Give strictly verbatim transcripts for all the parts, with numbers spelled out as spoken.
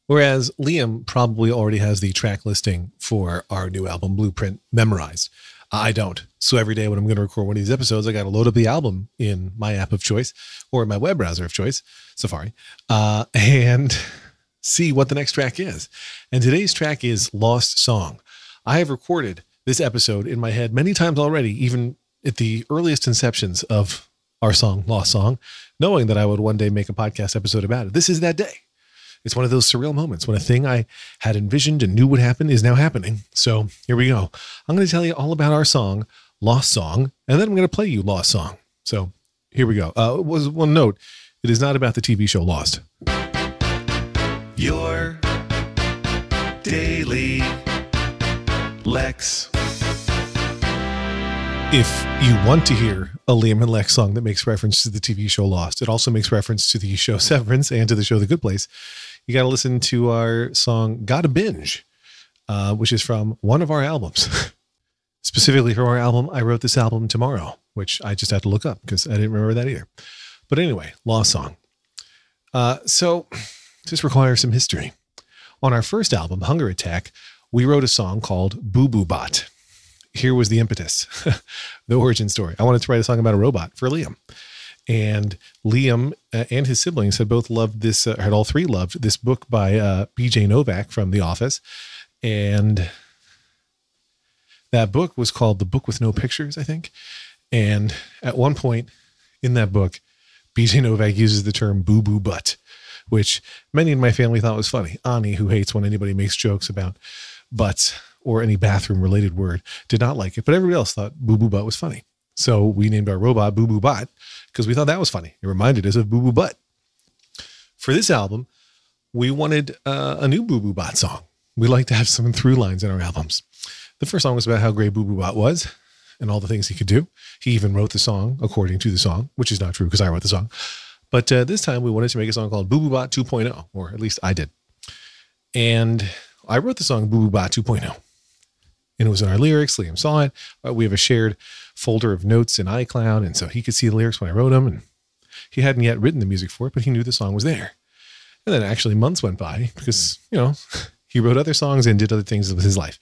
Whereas Liam probably already has the track listing for our new album Blueprint memorized. I don't. So every day when I'm going to record one of these episodes, I got to load up the album in my app of choice or my web browser of choice, Safari, uh, and see what the next track is. And today's track is Lost Song. I have recorded this episode in my head many times already, even at the earliest inceptions of our song, Lost Song, knowing that I would one day make a podcast episode about it. This is that day. It's one of those surreal moments when a thing I had envisioned and knew would happen is now happening. So here we go. I'm going to tell you all about our song, Lost Song, and then I'm going to play you Lost Song. So here we go. Uh, was one note. It is not about the T V show Lost. Your Daily Lex. If you want to hear a Liam and Lex song that makes reference to the T V show Lost, it also makes reference to the show Severance and to the show The Good Place, you got to listen to our song Gotta Binge, uh, which is from one of our albums. Specifically from our album, I Wrote This Album Tomorrow, which I just had to look up because I didn't remember that either. But anyway, Lost Song. Uh, so this requires some history. On our first album, Hunger Attack, we wrote a song called Boo Boo Bot. Here was the impetus, the origin story. I wanted to write a song about a robot for Liam. And Liam uh, and his siblings had both loved this, uh, had all three loved this book by uh, B J Novak from The Office. And that book was called The Book with No Pictures, I think. And at one point in that book, B J Novak uses the term boo boo butt, which many in my family thought was funny. Ani, who hates when anybody makes jokes about butts or any bathroom related word, did not like it, but everybody else thought Boo Boo Butt was funny. So we named our robot Boo Boo Bot because we thought that was funny. It reminded us of Boo Boo Butt. For this album, we wanted uh, a new Boo Boo Bot song. We like to have some through lines in our albums. The first song was about how great Boo Boo Bot was and all the things he could do. He even wrote the song according to the song, which is not true because I wrote the song. But uh, this time we wanted to make a song called Boo Boo Bot two point oh, or at least I did. And I wrote the song Boo Boo Bot two point oh. And it was in our lyrics. Liam saw it. Uh, we have a shared folder of notes in iCloud. And so he could see the lyrics when I wrote them. And he hadn't yet written the music for it, but he knew the song was there. And then actually months went by because, you know, he wrote other songs and did other things with his life.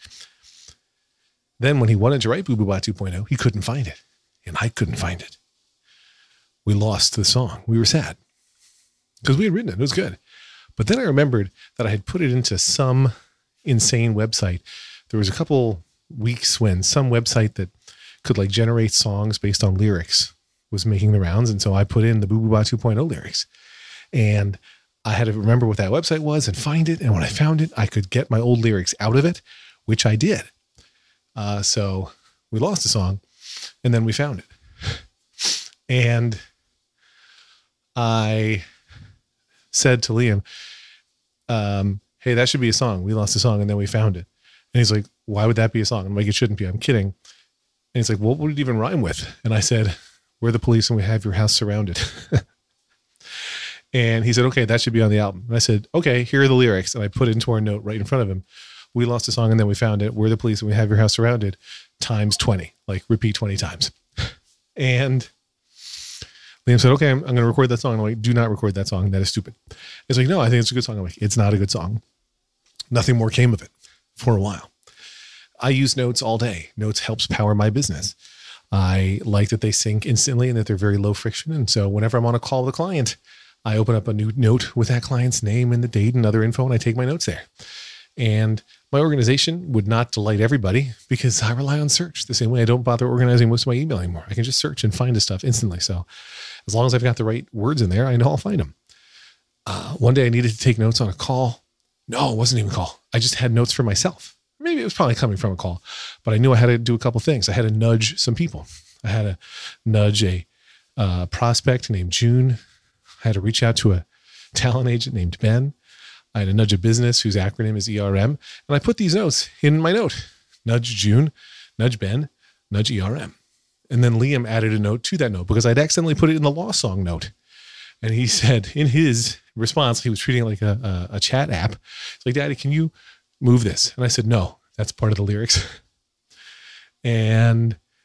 Then when he wanted to write Boo Boo Bot two point oh, he couldn't find it. And I couldn't find it. We lost the song. We were sad because we had written it. It was good. But then I remembered that I had put it into some insane website. There was a couple weeks when some website that could like generate songs based on lyrics was making the rounds. And so I put in the Boo Boo Bot two point oh lyrics and I had to remember what that website was and find it. And when I found it, I could get my old lyrics out of it, which I did. Uh, so we lost the song and then we found it. And I said to Liam, um, hey, that should be a song. We lost the song and then we found it. And he's like, why would that be a song? I'm like, it shouldn't be. I'm kidding. And he's like, what would it even rhyme with? And I said, we're the police and we have your house surrounded. And he said, okay, that should be on the album. And I said, okay, here are the lyrics. And I put it into our note right in front of him. We lost the song and then we found it. We're the police and we have your house surrounded times twenty, like repeat twenty times. And Liam said, okay, I'm, I'm going to record that song. I'm like, do not record that song. That is stupid. He's like, no, I think it's a good song. I'm like, it's not a good song. Nothing more came of it for a while. I use notes all day. Notes helps power my business. I like that they sync instantly and that they're very low friction. And so whenever I'm on a call with a client, I open up a new note with that client's name and the date and other info, and I take my notes there. And my organization would not delight everybody because I rely on search the same way I don't bother organizing most of my email anymore. I can just search and find the stuff instantly. So as long as I've got the right words in there, I know I'll find them. Uh, one day I needed to take notes on a call. No, it wasn't even a call. I just had notes for myself. Maybe it was probably coming from a call, but I knew I had to do a couple things. I had to nudge some people. I had to nudge a uh, prospect named June. I had to reach out to a talent agent named Ben. I had to nudge a business whose acronym is E R M. And I put these notes in my note. Nudge June, nudge Ben, nudge E R M. And then Liam added a note to that note because I'd accidentally put it in the Lost Song note. And he said in his response, he was treating it like a, a, a chat app. He's like, Daddy, can you move this? And I said, no, that's part of the lyrics. And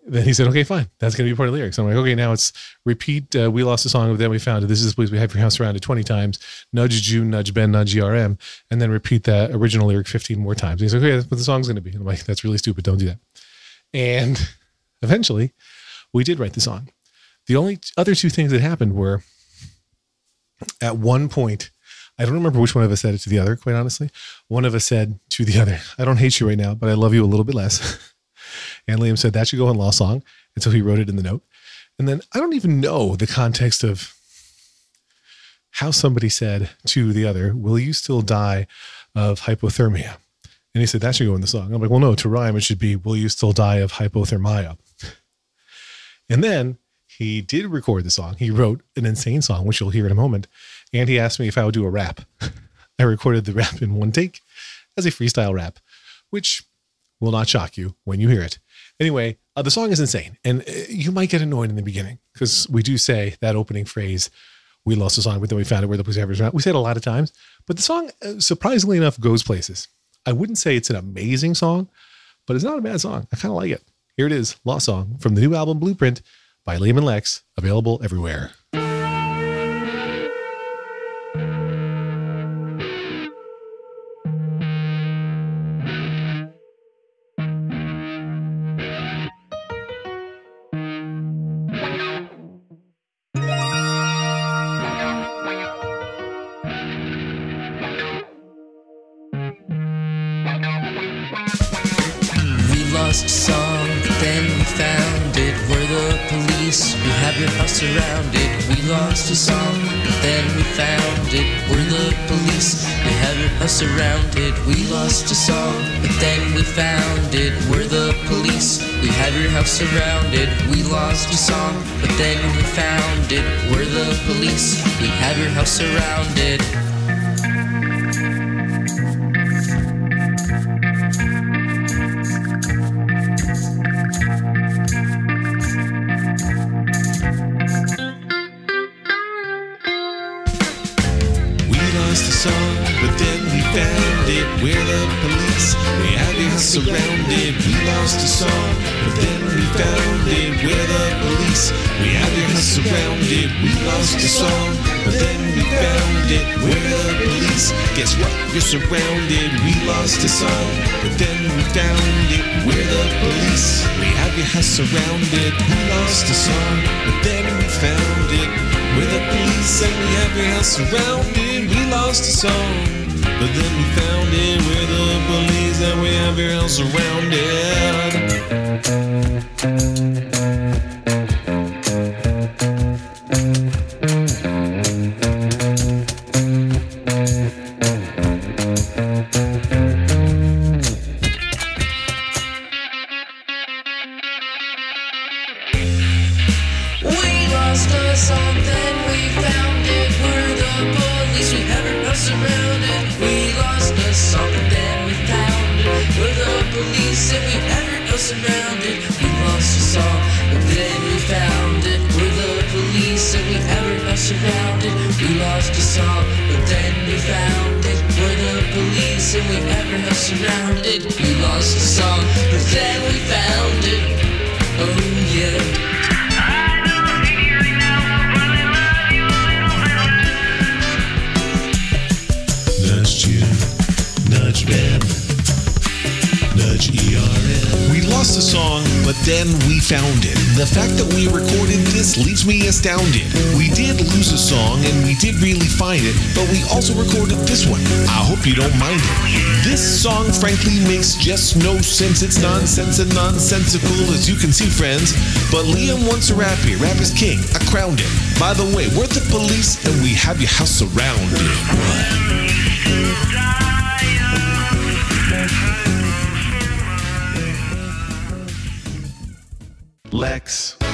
then he said, okay, fine. That's going to be part of the lyrics. I'm like, okay, now it's repeat. Uh, we lost a song, but then we found it. This is the place we have your house surrounded twenty times. Nudge June, nudge Ben, nudge E R M. And then repeat that original lyric fifteen more times. And he's like, okay, that's what the song's going to be. And I'm like, that's really stupid. Don't do that. And eventually we did write the song. The only other two things that happened were at one point, I don't remember which one of us said it to the other, quite honestly. One of us said to the other, I don't hate you right now, but I love you a little bit less. And Liam said that should go on Lost Song. And so he wrote it in the note. And then I don't even know the context of how somebody said to the other, will you still die of hypothermia? And he said, that should go in the song. I'm like, well, no, to rhyme, it should be, will you still die of hypothermia? And then he did record the song. He wrote an insane song, which you'll hear in a moment. And he asked me if I would do a rap. I recorded the rap in one take as a freestyle rap, which will not shock you when you hear it. Anyway, uh, the song is insane. And uh, you might get annoyed in the beginning because we do say that opening phrase, we lost the song, but then we found it where the police average. We say it a lot of times, but the song, uh, surprisingly enough, goes places. I wouldn't say it's an amazing song, but it's not a bad song. I kind of like it. Here it is, Lost Song from the new album Blueprint by Liam and Lex, available everywhere. Lost a song, then we found it. We're the police, we have your house surrounded. We lost a song, then we found it. We're the police, we have your house surrounded. We lost a song, but then we found it. We're the police, we have your house surrounded. We lost a song, but then we found it. We're the police, we have your house surrounded. Song, but then we found it. We're the police, we have your house surrounded. We lost a song, but then we found it. We're the police, we have your house surrounded. We lost a song, but then we found it. We're the police, guess what? You're surrounded. We lost a song, but then we found it. We're the police, we have your house surrounded. We lost a song, but then we found it. We're the police and we have your house surrounded. We lost a song, but then we found it. We're the police and we have your house surrounded. Surrounded, we lost a song, but then we found it. We're the police and we have our house surrounded. We lost a song, but then we found it. We're the police and we have our house surrounded. We lost a song, but then we found it. Oh yeah. Nudge June, nudge Ben, nudge E R M. We lost a song, but then we found it. The fact that we recorded this leaves me astounded. We did lose a song and we did really find it, but we also recorded this one. I hope you don't mind it. This song frankly makes just no sense. It's nonsense and nonsensical, as you can see, friends. But Liam wants a rap here. Rap is king. I crowned it. By the way, we're the police and we have your house surrounded. What? Lex.